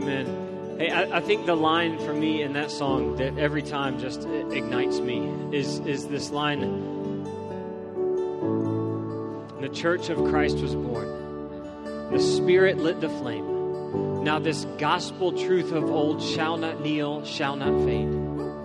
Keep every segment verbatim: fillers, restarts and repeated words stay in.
Amen. Hey, I, I think the line for me in that song that every time just ignites me is, is this line, the church of Christ was born. The Spirit lit the flame. Now this gospel truth of old shall not kneel, shall not fade.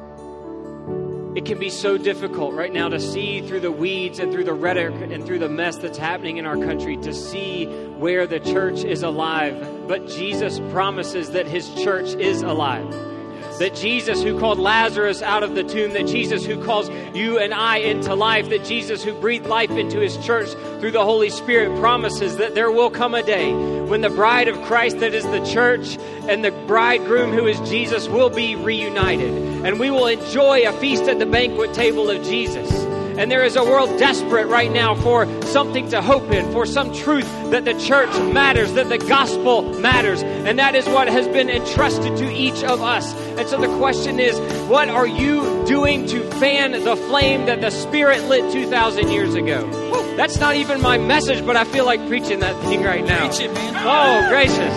It can be so difficult right now to see through the weeds and through the rhetoric and through the mess that's happening in our country to see where the church is alive. But Jesus promises that his church is alive. That Jesus who called Lazarus out of the tomb, that Jesus who calls you and I into life, that Jesus who breathed life into his church through the Holy Spirit promises that there will come a day when the bride of Christ, that is the church, and the bridegroom who is Jesus will be reunited. And we will enjoy a feast at the banquet table of Jesus. And there is a world desperate right now for something to hope in, for some truth that the church matters, that the gospel matters. And that is what has been entrusted to each of us. And so the question is, what are you doing to fan the flame that the Spirit lit two thousand years ago? Woo, that's not even my message, but I feel like preaching that thing right now. Preach it, man. Oh, gracious.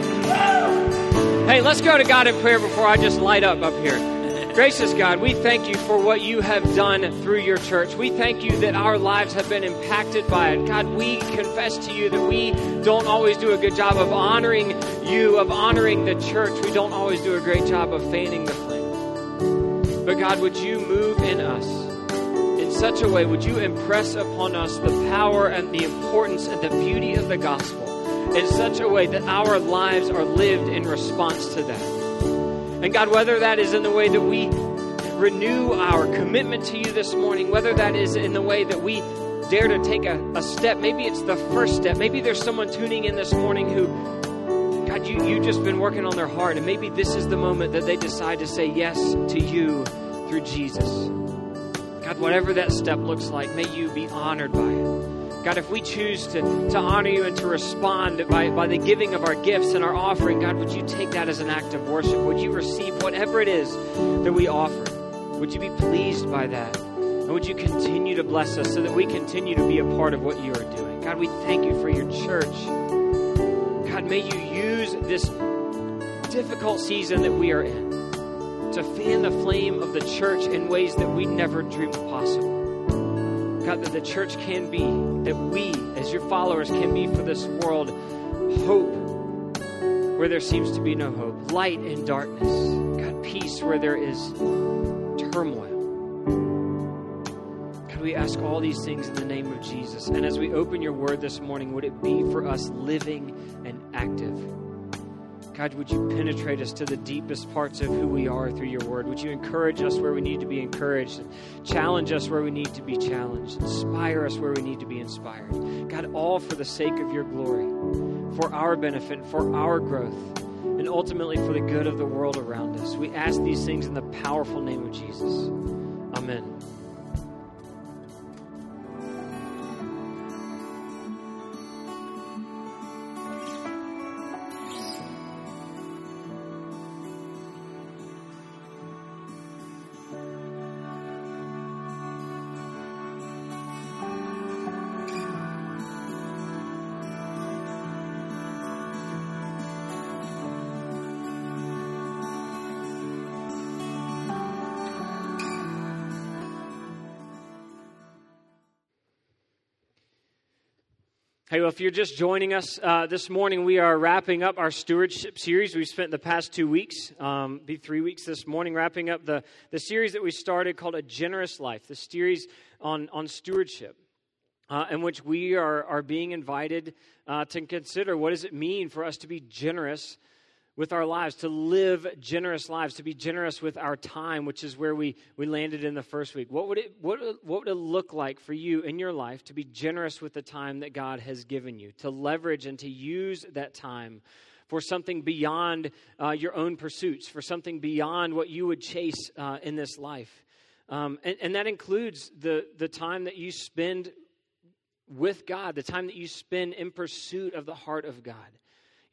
Hey, let's go to God in prayer before I just light up up here. Gracious God, we thank you for what you have done through your church. We thank you that our lives have been impacted by it. God, we confess to you that we don't always do a good job of honoring you, of honoring the church. We don't always do a great job of fanning the flame. But God, would you move in us in such a way, would you impress upon us the power and the importance and the beauty of the gospel in such a way that our lives are lived in response to that? And God, whether that is in the way that we renew our commitment to you this morning, whether that is in the way that we dare to take a, a step, maybe it's the first step. Maybe there's someone tuning in this morning who, God, you, you've just been working on their heart. And maybe this is the moment that they decide to say yes to you through Jesus. God, whatever that step looks like, may you be honored by it. God, if we choose to, to honor you and to respond by, by the giving of our gifts and our offering, God, would you take that as an act of worship? Would you receive whatever it is that we offer? Would you be pleased by that? And would you continue to bless us so that we continue to be a part of what you are doing? God, we thank you for your church. God, may you use this difficult season that we are in to fan the flame of the church in ways that we never dreamed possible. God, that the church can be, that we, as your followers, can be for this world hope where there seems to be no hope, light in darkness, God, peace where there is turmoil. God, we ask all these things in the name of Jesus. And as we open your word this morning, would it be for us living and active? God, would you penetrate us to the deepest parts of who we are through your word? Would you encourage us where we need to be encouraged? Challenge us where we need to be challenged. Inspire us where we need to be inspired. God, all for the sake of your glory, for our benefit, for our growth, and ultimately for the good of the world around us. We ask these things in the powerful name of Jesus. Amen. Hey, well, if you're just joining us uh, this morning, we are wrapping up our stewardship series. We've spent the past two weeks, um, be three weeks this morning, wrapping up the, the series that we started called A Generous Life, the series on, on stewardship, uh, in which we are, are being invited uh, to consider what does it mean for us to be generous with our lives, to live generous lives, to be generous with our time, which is where we, we landed in the first week. What would it what, what would it look like for you in your life to be generous with the time that God has given you, to leverage and to use that time for something beyond uh, your own pursuits, for something beyond what you would chase uh, in this life? Um, and, and that includes the, the time that you spend with God, the time that you spend in pursuit of the heart of God.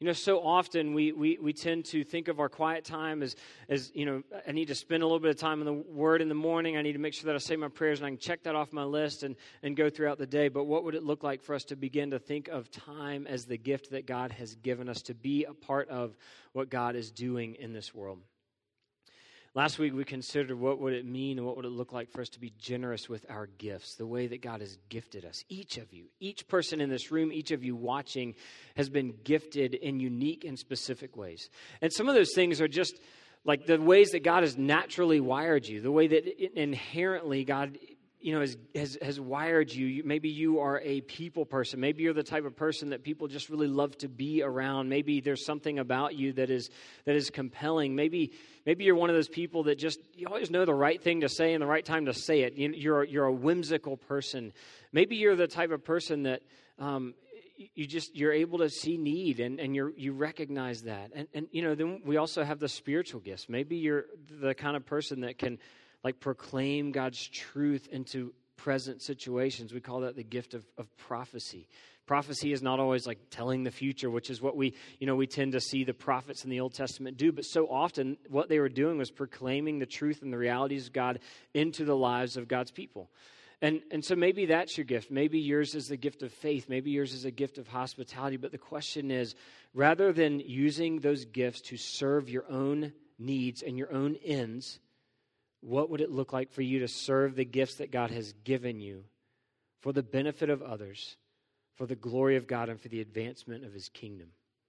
You know, so often we we we tend to think of our quiet time as, as you know, I need to spend a little bit of time in the Word in the morning. I need to make sure that I say my prayers and I can check that off my list and, and go throughout the day. But what would it look like for us to begin to think of time as the gift that God has given us to be a part of what God is doing in this world? Last week we considered what would it mean and what would it look like for us to be generous with our gifts, the way that God has gifted us. Each of you, each person in this room, each of you watching has been gifted in unique and specific ways. And some of those things are just like the ways that God has naturally wired you, the way that it, inherently God you know, has, has has wired you. Maybe you are a people person. Maybe you're the type of person that people just really love to be around. Maybe there's something about you that is that is compelling. Maybe maybe you're one of those people that just, you always know the right thing to say and the right time to say it. You, you're, you're a whimsical person. Maybe you're the type of person that um, you just, you're able to see need and, and you you recognize that. And, and, you know, then we also have the spiritual gifts. Maybe you're the kind of person that can like proclaim God's truth into present situations. We call that the gift of, of prophecy. Prophecy is not always like telling the future, which is what we, you know, we tend to see the prophets in the Old Testament do. But so often what they were doing was proclaiming the truth and the realities of God into the lives of God's people. And and so maybe that's your gift. Maybe yours is the gift of faith. Maybe yours is a gift of hospitality. But the question is, rather than using those gifts to serve your own needs and your own ends, what would it look like for you to serve the gifts that God has given you for the benefit of others, for the glory of God, and for the advancement of His kingdom?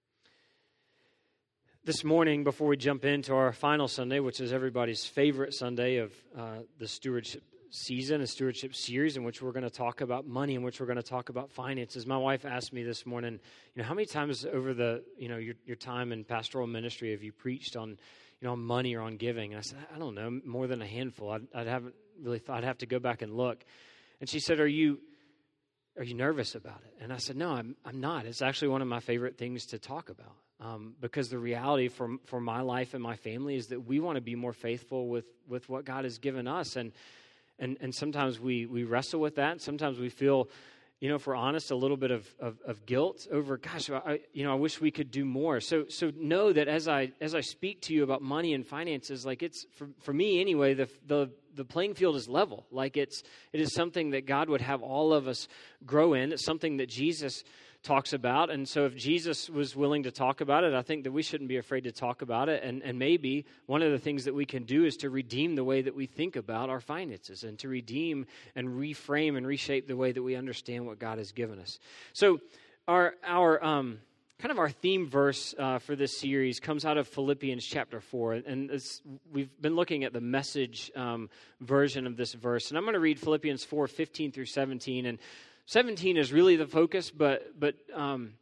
This morning, before we jump into our final Sunday, which is everybody's favorite Sunday of uh, the stewardship season, a stewardship series in which we're going to talk about money, in which we're going to talk about finances. My wife asked me this morning, you know, how many times over the, you know, your, your time in pastoral ministry have you preached on, you know, on money or on giving? And I said, I don't know, more than a handful. I, I haven't really thought. I'd have to go back and look. And she said, are you, are you nervous about it? And I said, no, I'm, I'm not. It's actually one of my favorite things to talk about. Um, because the reality for for my life and my family is that we want to be more faithful with, with what God has given us. And And and sometimes we we wrestle with that. Sometimes we feel, you know, if we're honest, a little bit of, of, of guilt over, gosh, I, you know, I wish we could do more. So so know that as I as I speak to you about money and finances, like it's for for me anyway, the the the playing field is level. Like it's it is something that God would have all of us grow in. It's something that Jesus talks about. And so if Jesus was willing to talk about it, I think that we shouldn't be afraid to talk about it. And, and maybe one of the things that we can do is to redeem the way that we think about our finances and to redeem and reframe and reshape the way that we understand what God has given us. So our our um, kind of our theme verse uh, for this series comes out of Philippians chapter four. And it's, we've been looking at the Message um, version of this verse. And I'm going to read Philippians four, fifteen through seventeen. And seventeen is really the focus, but but um,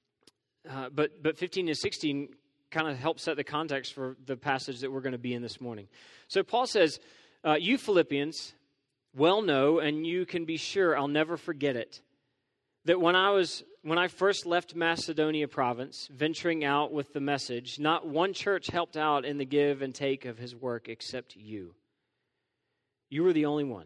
uh, but but fifteen and sixteen kind of help set the context for the passage that we're going to be in this morning. So Paul says, uh, "You Philippians well know, and you can be sure I'll never forget it, that when I was when I first left Macedonia province, venturing out with the message, not one church helped out in the give and take of his work except you. You were the only one.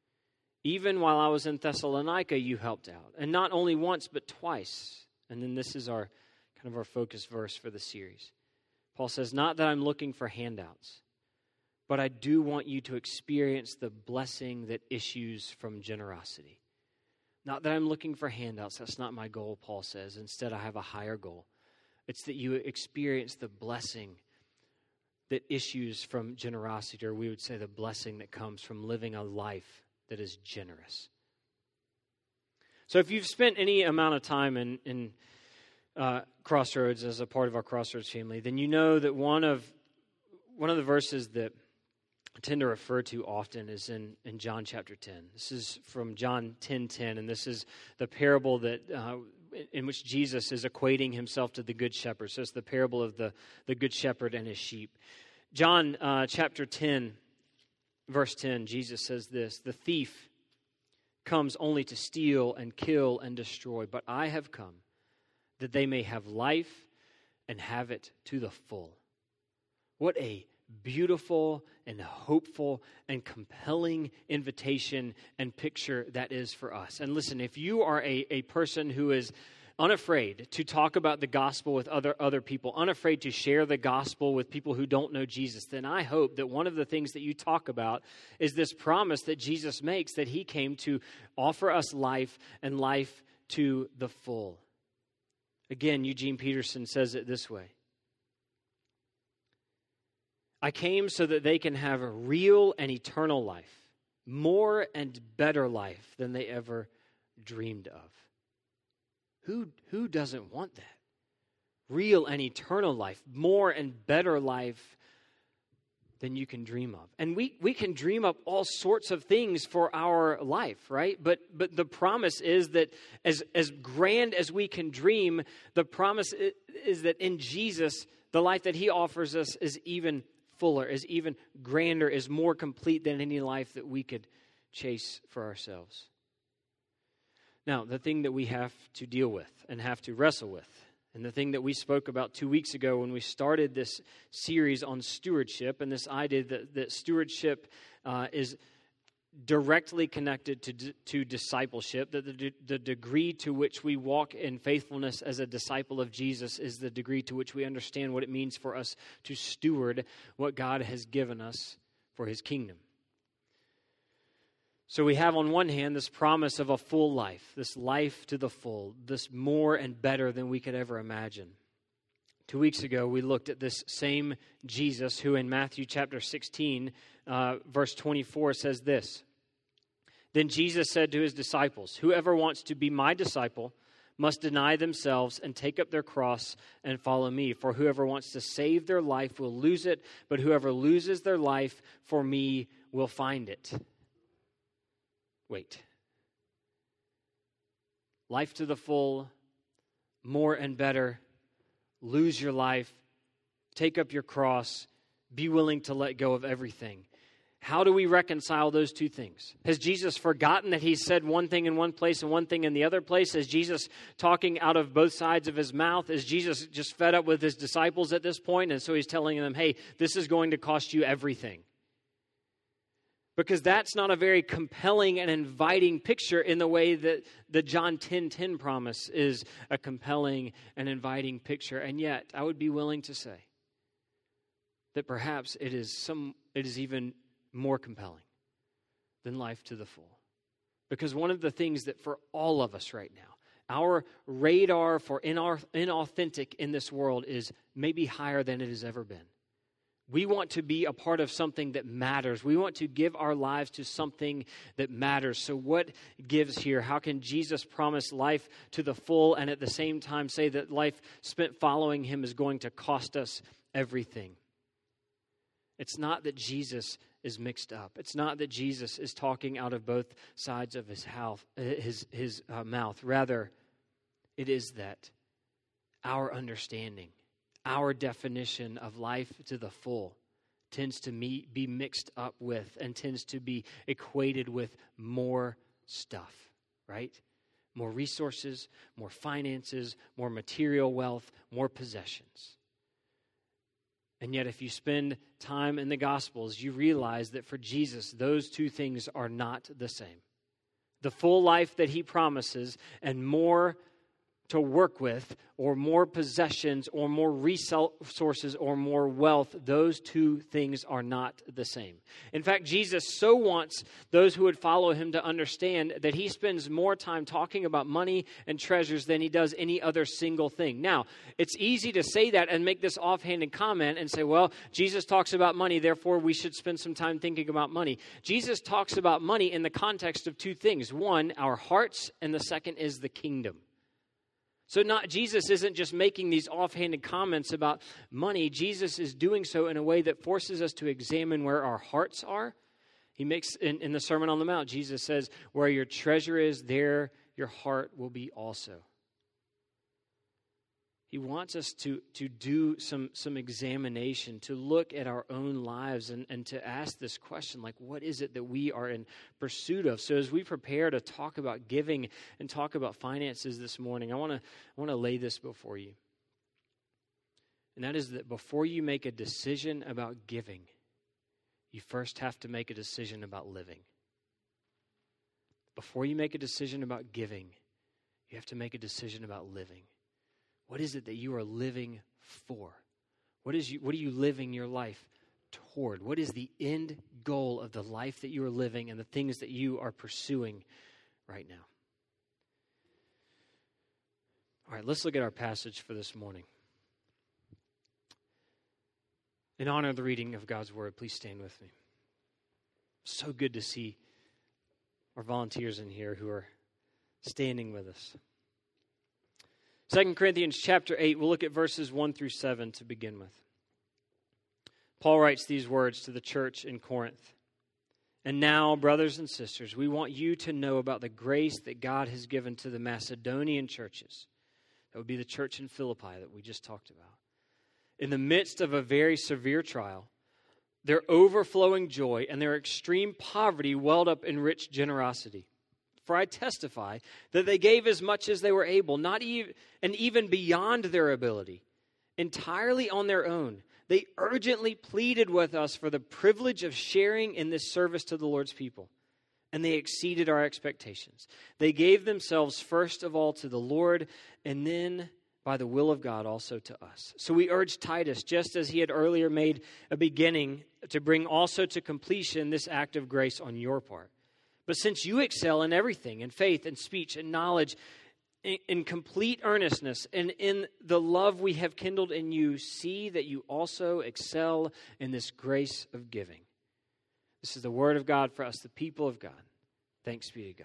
Even while I was in Thessalonica, you helped out. And not only once, but twice." And then this is our kind of our focus verse for the series. Paul says, "Not that I'm looking for handouts, but I do want you to experience the blessing that issues from generosity." Not that I'm looking for handouts. That's not my goal, Paul says. Instead, I have a higher goal. It's that you experience the blessing that issues from generosity, or we would say the blessing that comes from living a life that is generous. So if you've spent any amount of time in, in uh, Crossroads as a part of our Crossroads family, then you know that one of one of the verses that I tend to refer to often is in, in John chapter ten. This is from John ten ten, and this is the parable that uh, in which Jesus is equating himself to the Good Shepherd. So it's the parable of the, the Good Shepherd and his sheep. John uh, chapter ten, verse ten, Jesus says this, "The thief comes only to steal and kill and destroy, but I have come that they may have life and have it to the full." What a beautiful and hopeful and compelling invitation and picture that is for us. And listen, if you are a, a person who is unafraid to talk about the gospel with other, other people, unafraid to share the gospel with people who don't know Jesus, then I hope that one of the things that you talk about is this promise that Jesus makes, that he came to offer us life and life to the full. Again, Eugene Peterson says it this way: I came so that they can have a real and eternal life, more and better life than they ever dreamed of. Who, who doesn't want that? Real and eternal life, more and better life than you can dream of. And we, we can dream up all sorts of things for our life, right? But but the promise is that as, as grand as we can dream, the promise is, is that in Jesus, the life that he offers us is even fuller, is even grander, is more complete than any life that we could chase for ourselves. Now, the thing that we have to deal with and have to wrestle with, and the thing that we spoke about two weeks ago when we started this series on stewardship, and this idea that, that stewardship uh, is directly connected to, to discipleship, that the, the degree to which we walk in faithfulness as a disciple of Jesus is the degree to which we understand what it means for us to steward what God has given us for his kingdom. So we have on one hand this promise of a full life, this life to the full, this more and better than we could ever imagine. Two weeks ago, we looked at this same Jesus who in Matthew chapter sixteen, uh, verse twenty-four says this: Then Jesus said to his disciples, whoever wants to be my disciple must deny themselves and take up their cross and follow me. For whoever wants to save their life will lose it, but whoever loses their life for me will find it. Wait. Life to the full, more and better, lose your life, take up your cross, be willing to let go of everything. How do we reconcile those two things? Has Jesus forgotten that he said one thing in one place and one thing in the other place? Is Jesus talking out of both sides of his mouth? Is Jesus just fed up with his disciples at this point, and so he's telling them, hey, this is going to cost you everything? Because that's not a very compelling and inviting picture in the way that the John ten ten promise is a compelling and inviting picture. And yet, I would be willing to say that perhaps it is some it is even more compelling than life to the full. Because one of the things that for all of us right now, our radar for inauthentic in this world is maybe higher than it has ever been. We want to be a part of something that matters. We want to give our lives to something that matters. So what gives here? How can Jesus promise life to the full and at the same time say that life spent following him is going to cost us everything? It's not that Jesus is mixed up. It's not that Jesus is talking out of both sides of his, house, his, his uh, mouth. Rather, it is that our understanding, our definition of life to the full tends to me, be mixed up with and tends to be equated with more stuff, right? More resources, more finances, more material wealth, more possessions. And yet if you spend time in the Gospels, you realize that for Jesus, those two things are not the same. The full life that he promises and more to work with, or more possessions, or more resources, or more wealth, those two things are not the same. In fact, Jesus so wants those who would follow him to understand that he spends more time talking about money and treasures than he does any other single thing. Now, it's easy to say that and make this offhanded comment and say, well, Jesus talks about money, therefore we should spend some time thinking about money. Jesus talks about money in the context of two things. One, our hearts, and the second is the kingdom. So not Jesus isn't just making these offhanded comments about money. Jesus is doing so in a way that forces us to examine where our hearts are. He makes, in, in the Sermon on the Mount, Jesus says, where your treasure is, there your heart will be also. He wants us to, to do some, some examination, to look at our own lives and, and to ask this question, like, what is it that we are in pursuit of? So as we prepare to talk about giving and talk about finances this morning, I want to I want to lay this before you. And that is that before you make a decision about giving, you first have to make a decision about living. Before you make a decision about giving, You have to make a decision about living. What is it that you are living for? What is you, what are you living your life toward? What is the end goal of the life that you are living and the things that you are pursuing right now? All right, let's look at our passage for this morning. In honor of the reading of God's word, please stand with me. So good to see our volunteers in here who are standing with us. Second Corinthians chapter eight, we'll look at verses one through seven to begin with. Paul writes these words to the church in Corinth. And now, brothers and sisters, we want you to know about the grace that God has given to the Macedonian churches. That would be the church in Philippi that we just talked about. In the midst of a very severe trial, their overflowing joy and their extreme poverty welled up in rich generosity. For I testify that they gave as much as they were able, not even and even beyond their ability, entirely on their own. They urgently pleaded with us for the privilege of sharing in this service to the Lord's people, and they exceeded our expectations. They gave themselves first of all to the Lord, and then by the will of God also to us. So we urge Titus, just as he had earlier made a beginning, to bring also to completion this act of grace on your part. But since you excel in everything, in faith and speech and knowledge, in, in complete earnestness, and in the love we have kindled in you, see that you also excel in this grace of giving. This is the word of God for us, the people of God. Thanks be to God.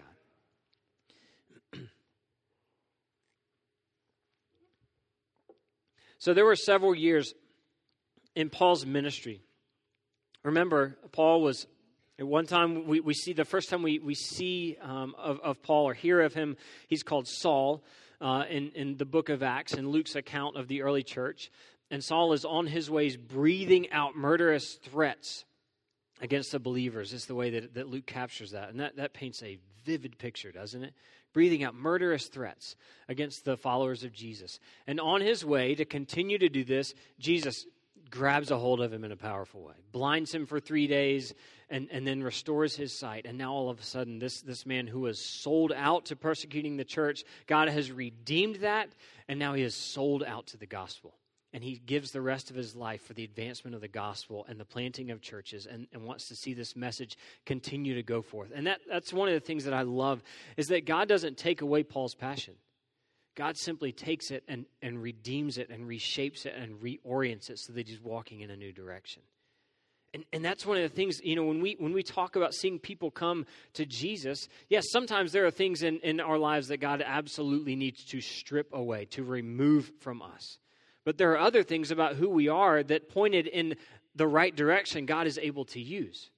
So there were several years in Paul's ministry. Remember, Paul was, at one time, we, we see, the first time we, we see um, of, of Paul or hear of him, he's called Saul uh, in, in the book of Acts, in Luke's account of the early church. And Saul is on his ways breathing out murderous threats against the believers. It's the way that, that Luke captures that. And that, that paints a vivid picture, doesn't it? Breathing out murderous threats against the followers of Jesus. And on his way to continue to do this, Jesus grabs a hold of him in a powerful way, blinds him for three days, and, and then restores his sight. And now all of a sudden, this, this man who was sold out to persecuting the church, God has redeemed that, and now he is sold out to the gospel. And he gives the rest of his life for the advancement of the gospel and the planting of churches, and, and wants to see this message continue to go forth. And that, that's one of the things that I love, is that God doesn't take away Paul's passion. God simply takes it and, and redeems it and reshapes it and reorients it so that he's walking in a new direction. And, and that's one of the things, you know, when we when we talk about seeing people come to Jesus, yes, sometimes there are things in, in our lives that God absolutely needs to strip away, to remove from us. But there are other things about who we are that pointed in the right direction God is able to use.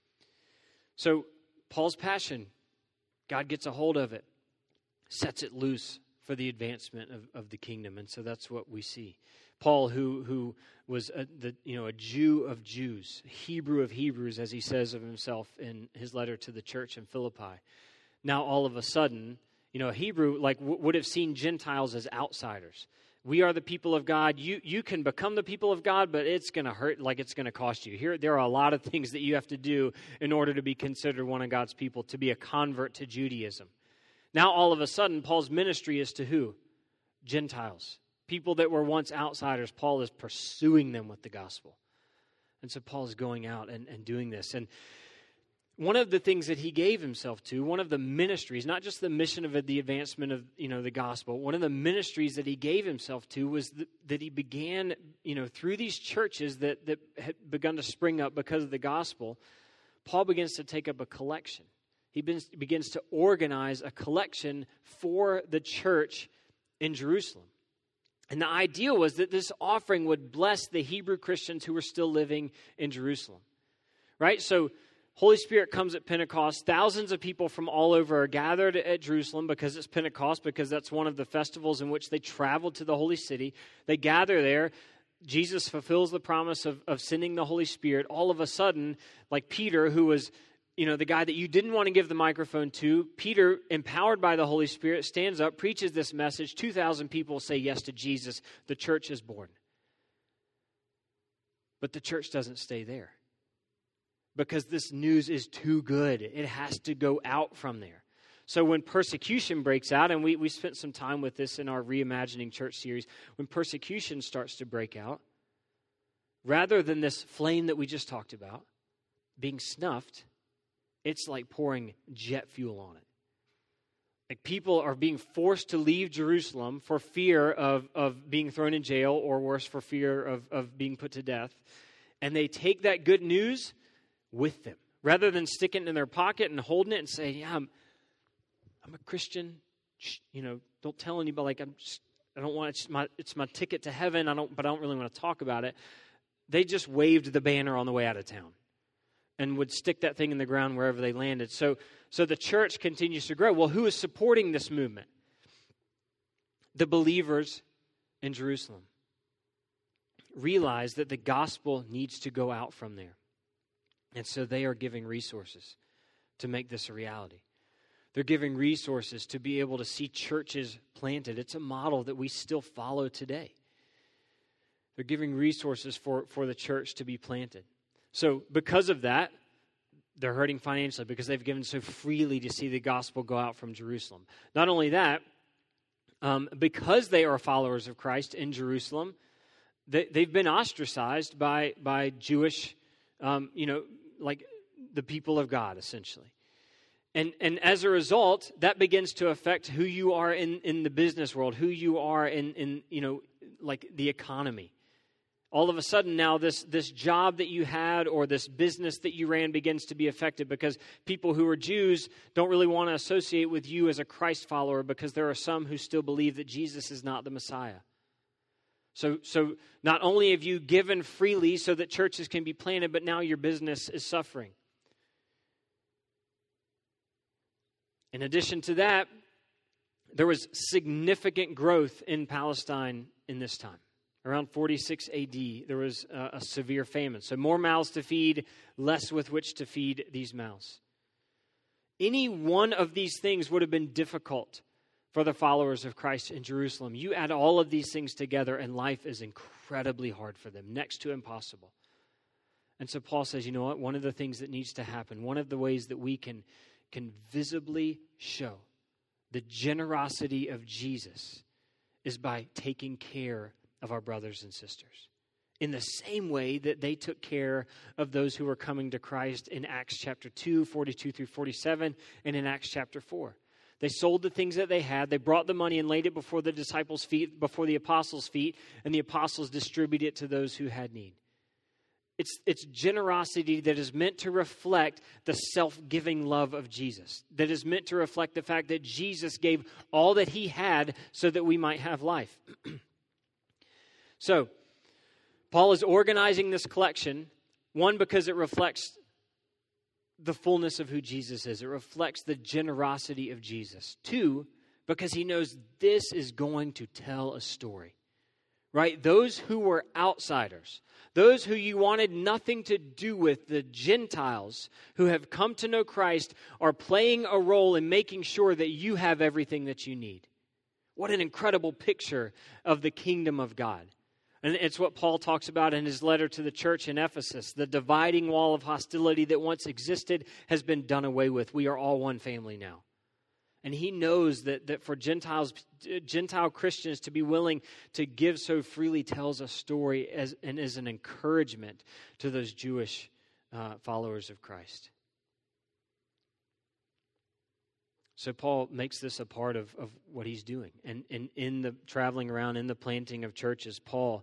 So Paul's passion, God gets a hold of it, sets it loose for the advancement of, of the kingdom. And so that's what we see. Paul, who who was a, the you know a Jew of Jews, Hebrew of Hebrews, as he says of himself in his letter to the church in Philippi. Now all of a sudden, you know, a Hebrew like w- would have seen Gentiles as outsiders. We are the people of God. You you can become the people of God, but it's going to hurt, like it's going to cost you. Here, there are a lot of things that you have to do in order to be considered one of God's people, to be a convert to Judaism. Now, all of a sudden, Paul's ministry is to who? Gentiles. People that were once outsiders. Paul is pursuing them with the gospel. And so Paul is going out and, and doing this. And one of the things that he gave himself to, one of the ministries, not just the mission of the advancement of, you know, the gospel, one of the ministries that he gave himself to was the, that he began, you know, through these churches that, that had begun to spring up because of the gospel, Paul begins to take up a collection. He begins to organize a collection for the church in Jerusalem. And the idea was that this offering would bless the Hebrew Christians who were still living in Jerusalem. Right? So Holy Spirit comes at Pentecost. Thousands of people from all over are gathered at Jerusalem because it's Pentecost, because that's one of the festivals in which they traveled to the holy city. They gather there. Jesus fulfills the promise of, of sending the Holy Spirit. All of a sudden, like Peter, who was, you know, the guy that you didn't want to give the microphone to, Peter, empowered by the Holy Spirit, stands up, preaches this message. two thousand people say yes to Jesus. The church is born. But the church doesn't stay there, because this news is too good. It has to go out from there. So when persecution breaks out, and we, we spent some time with this in our Reimagining Church series, when persecution starts to break out, rather than this flame that we just talked about being snuffed, it's like pouring jet fuel on it. Like people are being forced to leave Jerusalem for fear of, of being thrown in jail, or worse, for fear of, of being put to death. And they take that good news with them. Rather than sticking it in their pocket and holding it and saying, yeah, I'm, I'm a Christian. Shh, you know, don't tell anybody. Like, I'm just, I don't want, it's my, it's my ticket to heaven. I don't, but I don't really want to talk about it. They just waved the banner on the way out of town and would stick that thing in the ground wherever they landed. So, so the church continues to grow. Well, who is supporting this movement? The believers in Jerusalem realize that the gospel needs to go out from there. And so they are giving resources to make this a reality. They're giving resources to be able to see churches planted. It's a model that we still follow today. They're giving resources for, for the church to be planted. So because of that, they're hurting financially because they've given so freely to see the gospel go out from Jerusalem. Not only that, um, because they are followers of Christ in Jerusalem, they, they've been ostracized by, by Jewish, um, you know, like the people of God, essentially. And and as a result, that begins to affect who you are in, in the business world, who you are in, in, you know, like the economy. All of a sudden now this, this job that you had or this business that you ran begins to be affected because people who are Jews don't really want to associate with you as a Christ follower because there are some who still believe that Jesus is not the Messiah. So, so not only have you given freely so that churches can be planted, but now your business is suffering. In addition to that, there was significant growth in Palestine in this time. Around forty-six A D, there was a, a severe famine. So more mouths to feed, less with which to feed these mouths. Any one of these things would have been difficult for the followers of Christ in Jerusalem. You add all of these things together, and life is incredibly hard for them, next to impossible. And so Paul says, you know what? One of the things that needs to happen, one of the ways that we can, can visibly show the generosity of Jesus is by taking care of our brothers and sisters. In the same way that they took care of those who were coming to Christ in Acts chapter two, forty-two through forty-seven, and in Acts chapter four. They sold the things that they had. They brought the money and laid it before the disciples' feet, before the apostles' feet, and the apostles distributed it to those who had need. It's, it's generosity that is meant to reflect the self-giving love of Jesus, that is meant to reflect the fact that Jesus gave all that he had so that we might have life. So, Paul is organizing this collection, one, because it reflects the fullness of who Jesus is. It reflects the generosity of Jesus. Two, because he knows this is going to tell a story, right? Those who were outsiders, those who you wanted nothing to do with, the Gentiles who have come to know Christ, are playing a role in making sure that you have everything that you need. What an incredible picture of the kingdom of God. And it's what Paul talks about in his letter to the church in Ephesus. The dividing wall of hostility that once existed has been done away with. We are all one family now. And he knows that, that for Gentiles, Gentile Christians to be willing to give so freely tells a story as, and is an encouragement to those Jewish uh, followers of Christ. So Paul makes this a part of, of what he's doing. And, and in the traveling around, in the planting of churches, Paul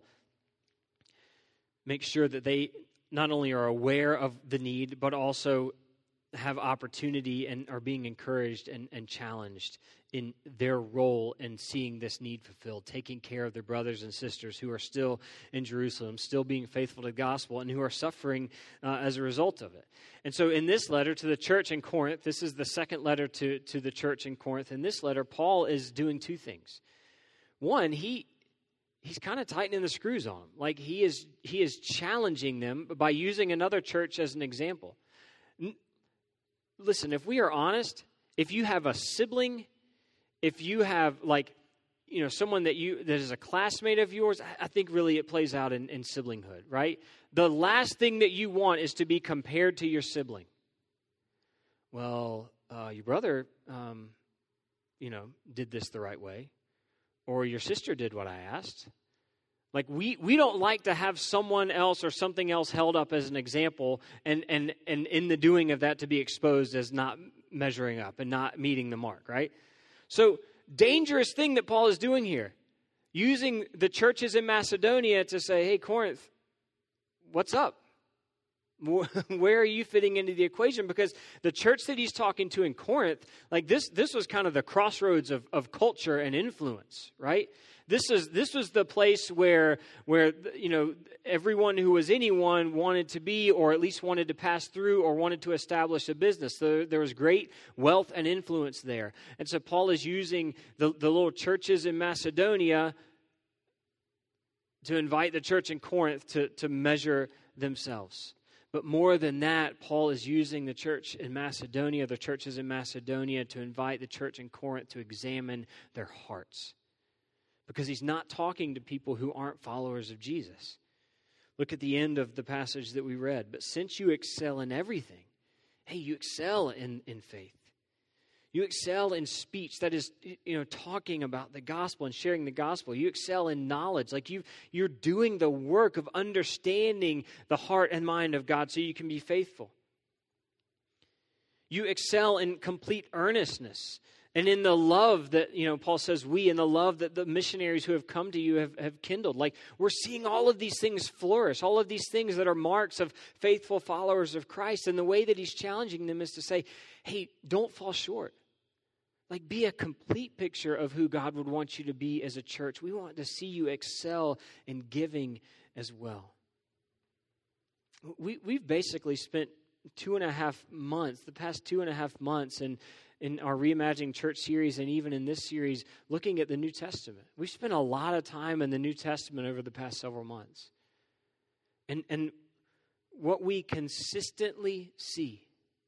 makes sure that they not only are aware of the need, but also have opportunity and are being encouraged and, and challenged in their role in seeing this need fulfilled, taking care of their brothers and sisters who are still in Jerusalem, still being faithful to the gospel, and who are suffering uh, as a result of it. And so in this letter to the church in Corinth, this is the second letter to, to the church in Corinth. In this letter, Paul is doing two things. One, he he's kind of tightening the screws on them. Like he is, he is challenging them by using another church as an example. N- Listen, if we are honest, if you have a sibling, if you have like, you know, someone that you that is a classmate of yours, I think really it plays out in, in siblinghood, right? The last thing that you want is to be compared to your sibling. Well, uh, your brother, um, you know, did this the right way, or your sister did what I asked. Like, we, we don't like to have someone else or something else held up as an example, and, and, and in the doing of that to be exposed as not measuring up and not meeting the mark, right? So, dangerous thing that Paul is doing here, using the churches in Macedonia to say, hey, Corinth, what's up? Where are you fitting into the equation? Because the church that he's talking to in Corinth, like this, this was kind of the crossroads of, of culture and influence, right? This is this was the place where where you know everyone who was anyone wanted to be, or at least wanted to pass through, or wanted to establish a business. So there was great wealth and influence there, and so Paul is using the, the little churches in Macedonia to invite the church in Corinth to to measure themselves. But more than that, Paul is using the church in Macedonia, the churches in Macedonia, to invite the church in Corinth to examine their hearts. Because he's not talking to people who aren't followers of Jesus. Look at the end of the passage that we read. But since you excel in everything, hey, you excel in, in faith. You excel in speech, that is, you know, talking about the gospel and sharing the gospel. You excel in knowledge, like you you're doing the work of understanding the heart and mind of God so you can be faithful. You excel in complete earnestness and in the love that, you know, Paul says we, in the love that the missionaries who have come to you have, have kindled. Like, we're seeing all of these things flourish, all of these things that are marks of faithful followers of Christ. And the way that he's challenging them is to say, hey, don't fall short. Like, be a complete picture of who God would want you to be as a church. We want to see you excel in giving as well. We, we've basically spent two and a half months, the past two and a half months, and in our Reimagining Church series, and even in this series, looking at the New Testament. We've spent a lot of time in the New Testament over the past several months. And, and what we consistently see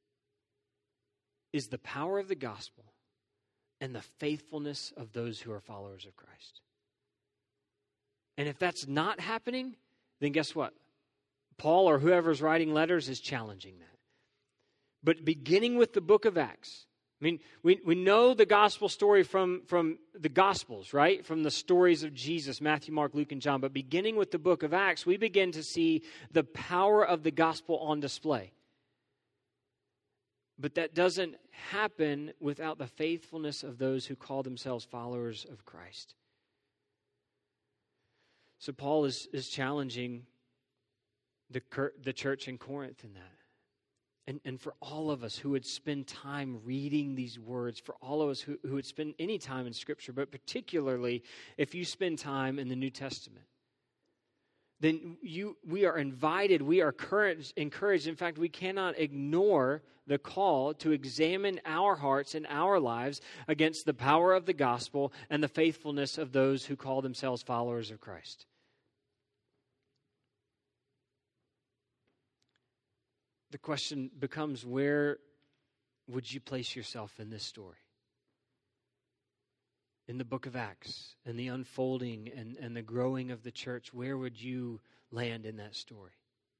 is the power of the gospel and the faithfulness of those who are followers of Christ. And if that's not happening, then guess what? Paul or whoever's writing letters is challenging that. But beginning with the book of Acts, I mean, we, we know the gospel story from, from the Gospels, right? From the stories of Jesus, Matthew, Mark, Luke, and John. But beginning with the book of Acts, we begin to see the power of the gospel on display. But that doesn't happen without the faithfulness of those who call themselves followers of Christ. So Paul is, is challenging the, the church in Corinth in that. And, and for all of us who would spend time reading these words, for all of us who, who would spend any time in Scripture, but particularly if you spend time in the New Testament, then you we are invited, we are encouraged, encouraged. In fact, we cannot ignore the call to examine our hearts and our lives against the power of the gospel and the faithfulness of those who call themselves followers of Christ. The question becomes, where would you place yourself in this story? In the book of Acts, and the unfolding and, and the growing of the church, where would you land in that story?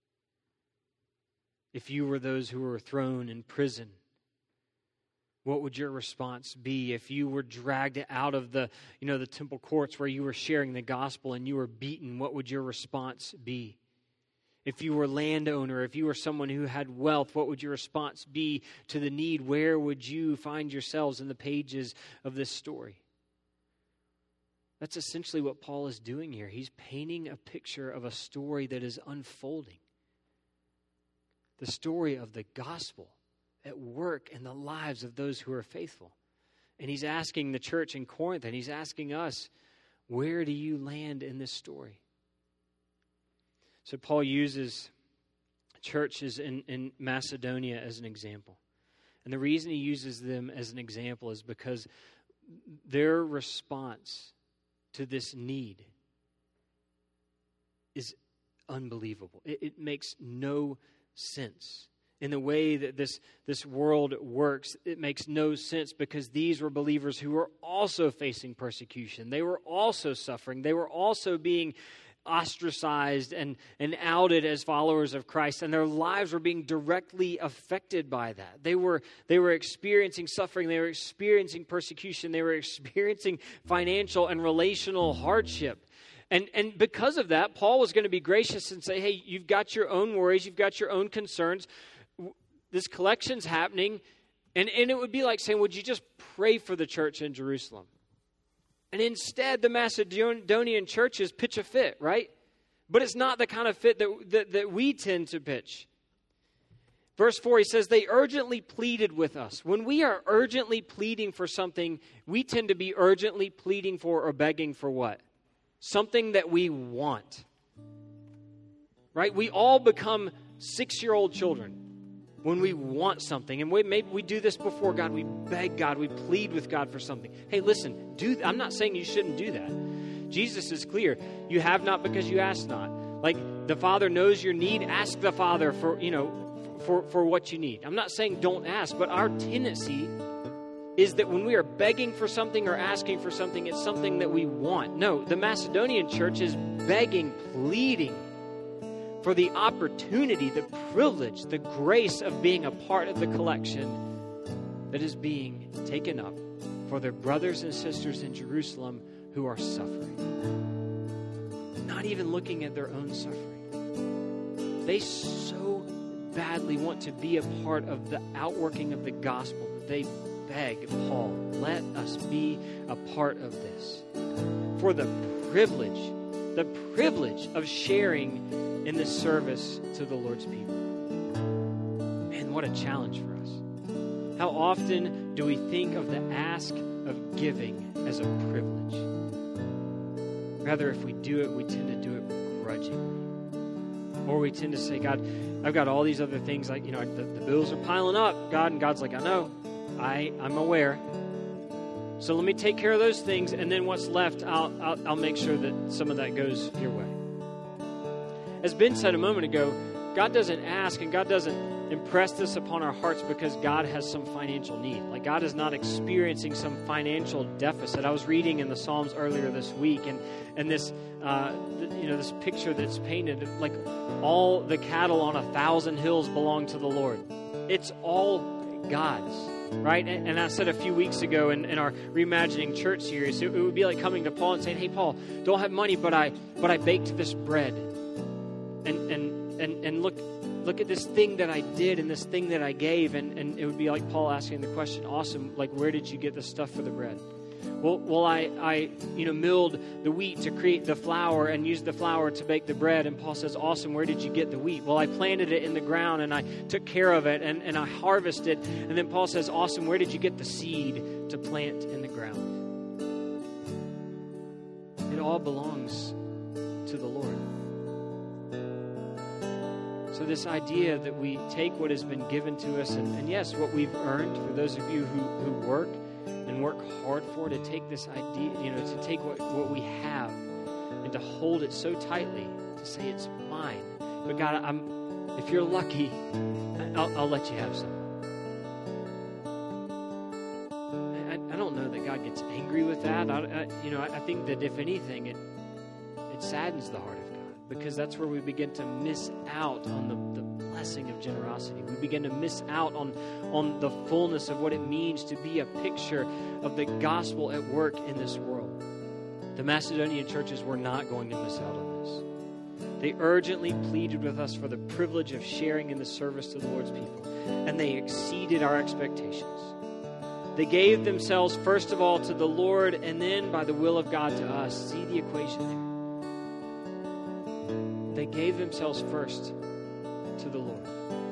If you were those who were thrown in prison, what would your response be? If you were dragged out of the, you know, the temple courts where you were sharing the gospel and you were beaten, what would your response be? If you were a landowner, if you were someone who had wealth, what would your response be to the need? Where would you find yourselves in the pages of this story? That's essentially what Paul is doing here. He's painting a picture of a story that is unfolding. The story of the gospel at work in the lives of those who are faithful. And he's asking the church in Corinth, and he's asking us, where do you land in this story? So Paul uses churches in, in Macedonia as an example. And the reason he uses them as an example is because their response to this need is unbelievable. It, it makes no sense. In the way that this, this world works, it makes no sense because these were believers who were also facing persecution. They were also suffering. They were also being ostracized and, and outed as followers of Christ, and their lives were being directly affected by that. They were, they were experiencing suffering, they were experiencing persecution, they were experiencing financial and relational hardship. And, and because of that, Paul was going to be gracious and say, hey, you've got your own worries, you've got your own concerns. This collection's happening. And, and it would be like saying, would you just pray for the church in Jerusalem? And instead, the Macedonian churches pitch a fit, right? But it's not the kind of fit that, that, that we tend to pitch. Verse four, he says, they urgently pleaded with us. When we are urgently pleading for something, we tend to be urgently pleading for or begging for what? Something that we want. Right? We all become six-year-old children when we want something. And we, maybe we do this before God. We beg God. We plead with God for something. Hey, listen, do. I'm not saying you shouldn't do that. Jesus is clear. You have not because you ask not. Like the Father knows your need. Ask the Father for, you know, for, for what you need. I'm not saying don't ask, but our tendency is that when we are begging for something or asking for something, it's something that we want. No, the Macedonian church is begging, pleading for the opportunity, the privilege, the grace of being a part of the collection that is being taken up for their brothers and sisters in Jerusalem who are suffering. Not even looking at their own suffering. They so badly want to be a part of the outworking of the gospel that they beg Paul, let us be a part of this. For the privilege, the privilege of sharing in this service to the Lord's people. Man, what a challenge for us. How often do we think of the ask of giving as a privilege? Rather, if we do it, we tend to do it begrudgingly. Or we tend to say, God, I've got all these other things, like, you know, the, the bills are piling up, God, and God's like, I know. I, I'm aware. So let me take care of those things, and then what's left, I'll, I'll, I'll make sure that some of that goes your way. As Ben said a moment ago, God doesn't ask and God doesn't impress this upon our hearts because God has some financial need. Like God is not experiencing some financial deficit. I was reading in the Psalms earlier this week, and and this uh, you know this picture that's painted, like all the cattle on a thousand hills belong to the Lord. It's all God's. Right? And, and I said a few weeks ago in, in our Reimagining Church series, it, it would be like coming to Paul and saying, hey, Paul, don't have money, but I but I baked this bread. And and and, and look look at this thing that I did and this thing that I gave. And, and it would be like Paul asking the question, awesome, like where did you get the stuff for the bread? Well, well, I, I, you know, milled the wheat to create the flour and used the flour to bake the bread. And Paul says, awesome, where did you get the wheat? Well, I planted it in the ground and I took care of it and, and I harvested. And then Paul says, awesome, where did you get the seed to plant in the ground? It all belongs to the Lord. So this idea that we take what has been given to us, and, and yes, what we've earned, for those of you who, who work, and work hard for, to take this idea, you know, to take what, what we have and to hold it so tightly, to say it's mine. But God, I'm, if you're lucky, I'll, I'll let you have some. I, I don't know that God gets angry with that. I, I, you know, I, I think that if anything, it it saddens the heart of God, because that's where we begin to miss out on the, the blessing of generosity. We begin to miss out on, on the fullness of what it means to be a picture of the gospel at work in this world. The Macedonian churches were not going to miss out on this. They urgently pleaded with us for the privilege of sharing in the service to the Lord's people, and they exceeded our expectations. They gave themselves first of all to the Lord, and then by the will of God to us. See the equation there. They gave themselves first to the Lord.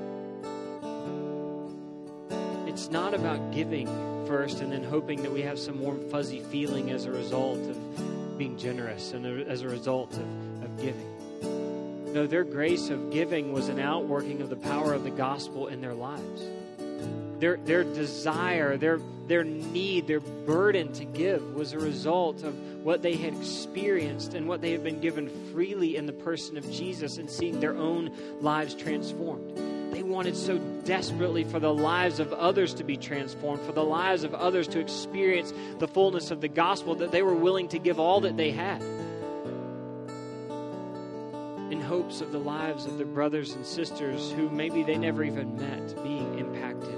It's not about giving first and then hoping that we have some warm, fuzzy feeling as a result of being generous and as a result of, of giving. No, their grace of giving was an outworking of the power of the gospel in their lives. Their their desire, their their need, their burden to give was a result of what they had experienced and what they had been given freely in the person of Jesus, and seeing their own lives transformed. They wanted so desperately for the lives of others to be transformed, for the lives of others to experience the fullness of the gospel, that they were willing to give all that they had. hopes of the lives of their brothers and sisters who maybe they never even met being impacted.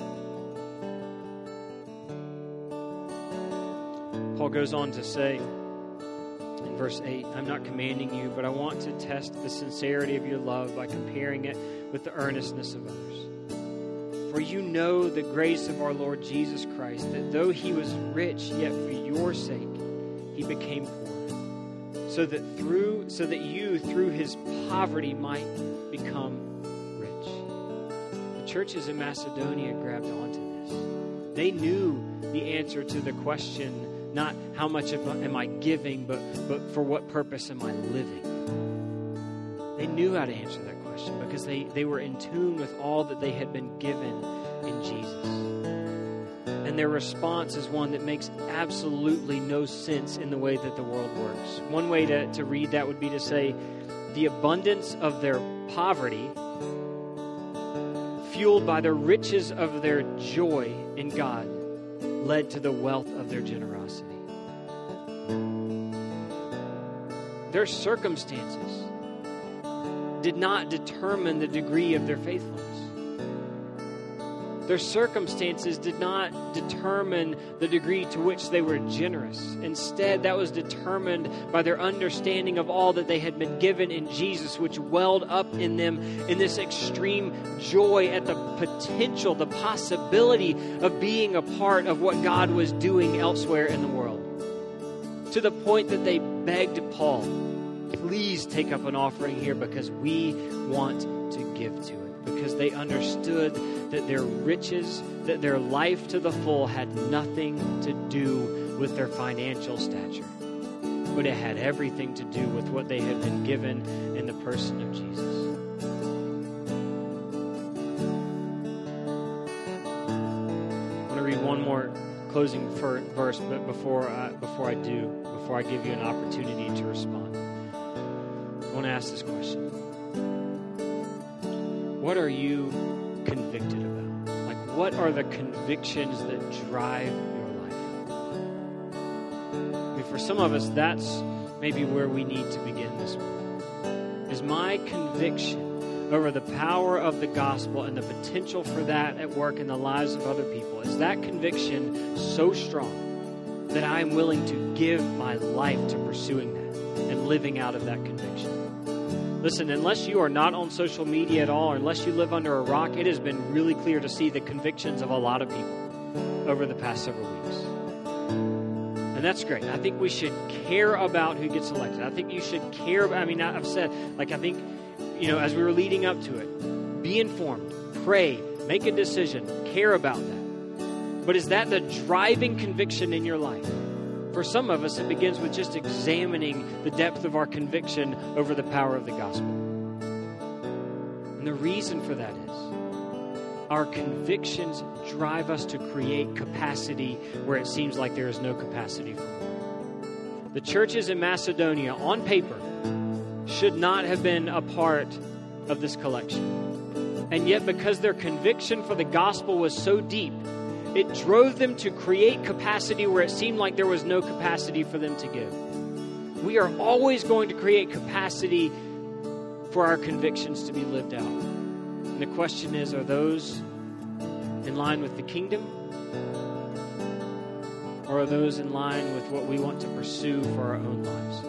Paul goes on to say in verse eight, I'm not commanding you, but I want to test the sincerity of your love by comparing it with the earnestness of others. For you know the grace of our Lord Jesus Christ, that though he was rich, yet for your sake he became poor, so that through so that you through his poverty might become rich. The churches in Macedonia grabbed onto this. They knew the answer to the question, not how much am I giving, but, but for what purpose am I living? They knew how to answer that question because they, they were in tune with all that they had been given in Jesus. And their response is one that makes absolutely no sense in the way that the world works. One way to, to read that would be to say, the abundance of their poverty, fueled by the riches of their joy in God, led to the wealth of their generosity. Their circumstances did not determine the degree of their faithfulness. Their circumstances did not determine the degree to which they were generous. Instead, that was determined by their understanding of all that they had been given in Jesus, which welled up in them in this extreme joy at the potential, the possibility of being a part of what God was doing elsewhere in the world. To the point that they begged Paul, please take up an offering here because we want to give to it. Because they understood that their riches, that their life to the full had nothing to do with their financial stature. But it had everything to do with what they had been given in the person of Jesus. I want to read one more closing verse, but before I, before I do, before I give you an opportunity to respond, I want to ask this question. What are you convicted about? Like, what are the convictions that drive your life? I mean, for some of us, that's maybe where we need to begin this morning. Is my conviction over the power of the gospel and the potential for that at work in the lives of other people, is that conviction so strong that I am willing to give my life to pursuing that and living out of that conviction? Listen, unless you are not on social media at all, or unless you live under a rock, it has been really clear to see the convictions of a lot of people over the past several weeks. And that's great. I think we should care about who gets elected. I think you should care about, I mean, I've said, like, I think, you know, as we were leading up to it, be informed, pray, make a decision, care about that. But is that the driving conviction in your life? For some of us, it begins with just examining the depth of our conviction over the power of the gospel. And the reason for that is our convictions drive us to create capacity where it seems like there is no capacity for more. The churches in Macedonia, on paper, should not have been a part of this collection. And yet, because their conviction for the gospel was so deep, it drove them to create capacity where it seemed like there was no capacity for them to give. We are always going to create capacity for our convictions to be lived out. And the question is, are those in line with the kingdom? Or are those in line with what we want to pursue for our own lives?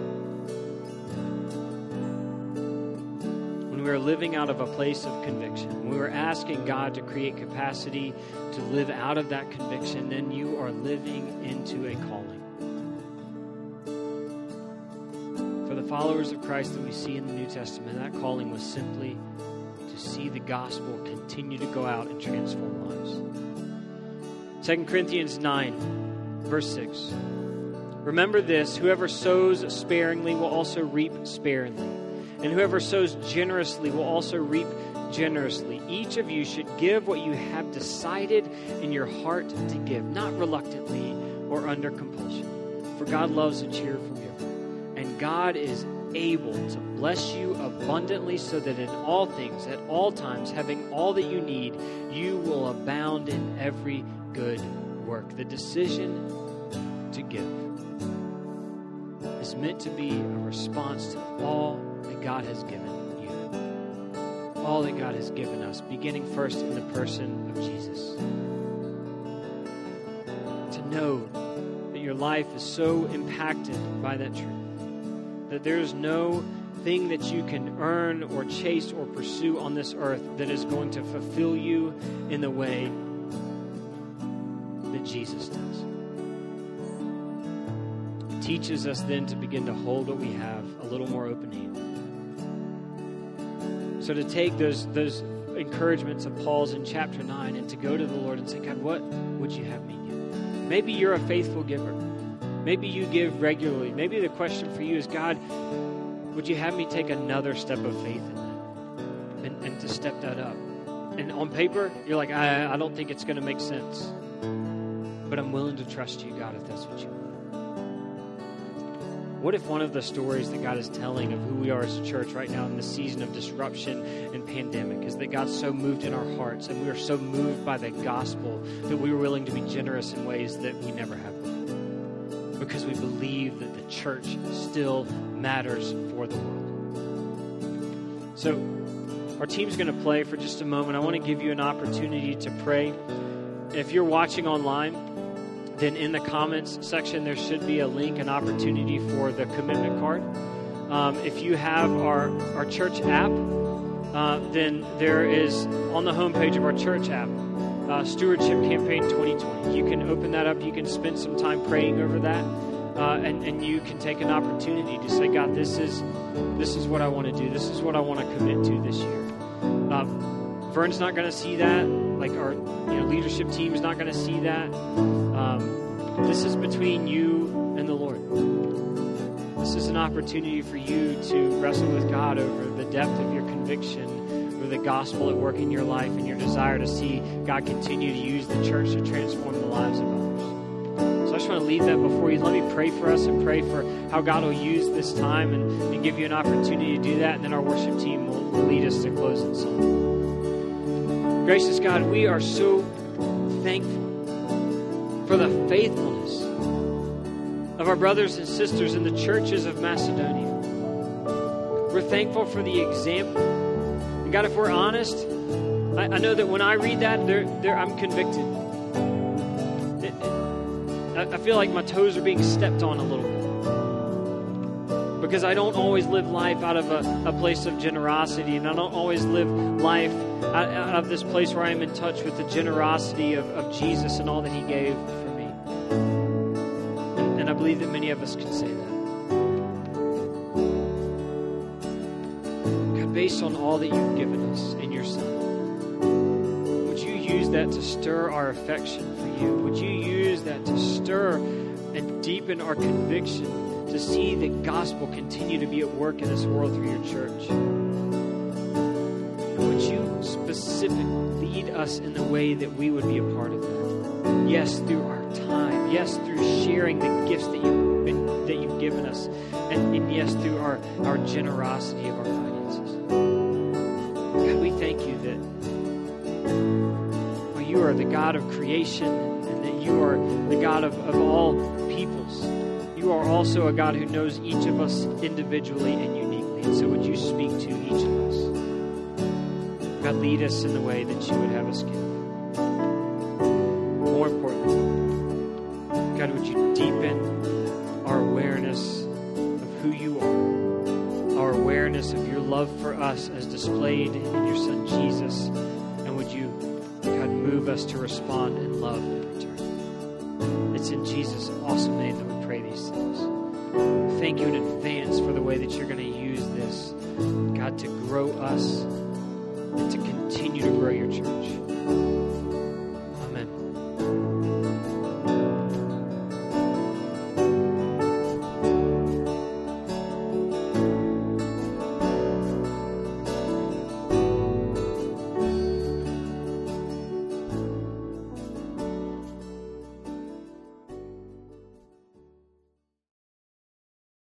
When we are living out of a place of conviction, when we are asking God to create capacity to live out of that conviction, then you are living into a calling. For the followers of Christ that we see in the New Testament, that calling was simply to see the gospel continue to go out and transform lives. Second Corinthians nine, verse six. Remember this, whoever sows sparingly will also reap sparingly. And whoever sows generously will also reap generously. Each of you should give what you have decided in your heart to give, not reluctantly or under compulsion. For God loves a cheerful giver. And God is able to bless you abundantly so that in all things, at all times, having all that you need, you will abound in every good work. The decision to give is meant to be a response to all that that God has given you. All that God has given us, beginning first in the person of Jesus. To know that your life is so impacted by that truth, that there's no thing that you can earn or chase or pursue on this earth that is going to fulfill you in the way that Jesus does. It teaches us then to begin to hold what we have a little more open-handed. So to take those those encouragements of Paul's in chapter nine and to go to the Lord and say, God, what would you have me do? Maybe you're a faithful giver. Maybe you give regularly. Maybe the question for you is, God, would you have me take another step of faith in that and, and to step that up? And on paper, you're like, I, I don't think it's going to make sense. But I'm willing to trust you, God, if that's what you want. What if one of the stories that God is telling of who we are as a church right now in the season of disruption and pandemic is that God's so moved in our hearts and we are so moved by the gospel that we were willing to be generous in ways that we never have before, because we believe that the church still matters for the world. So our team's going to play for just a moment. I want to give you an opportunity to pray. If you're watching online, then in the comments section, there should be a link, an opportunity for the commitment card. Um, if you have our, our church app, uh, then there is on the homepage of our church app, uh, Stewardship Campaign twenty twenty. You can open that up. You can spend some time praying over that. Uh, and, and you can take an opportunity to say, God, this is this is what I want to do. This is what I want to commit to this year. Uh, Vern's not going to see that. Like our you know, leadership team is not going to see that. Um, this is between you and the Lord. This is an opportunity for you to wrestle with God over the depth of your conviction, over the gospel at work in your life, and your desire to see God continue to use the church to transform the lives of others. So I just want to leave that before you. Let me pray for us and pray for how God will use this time and, and give you an opportunity to do that, and then our worship team will, will lead us to close in song. Gracious God, we are so thankful for the faithfulness of our brothers and sisters in the churches of Macedonia. We're thankful for the example. And God, if we're honest, I, I know that when I read that, they're, they're, I'm convicted. It, it, I, I feel like my toes are being stepped on a little bit. Because I don't always live life out of a, a place of generosity, and I don't always live life out, out of this place where I am in touch with the generosity of, of Jesus and all that he gave for me. And, and I believe that many of us can say that. God, based on all that you've given us in your Son, would you use that to stir our affection for you? Would you use that to stir and deepen our conviction to see the gospel continue to be at work in this world through your church? And would you specifically lead us in the way that we would be a part of that? Yes, through our time. Yes, through sharing the gifts that you've been, that you've given us. And, and yes, through our, our generosity of our finances. God, we thank you that well, you are the God of creation and that you are the God of, of all peoples. You are also a God who knows each of us individually and uniquely. And so would you speak to each of us? God, lead us in the way that you would have us give. More importantly, God, would you deepen our awareness of who you are, our awareness of your love for us as displayed in your Son Jesus, and would you, God, move us to respond in love in return. It's in Jesus' awesome name that we pray these things. Thank you in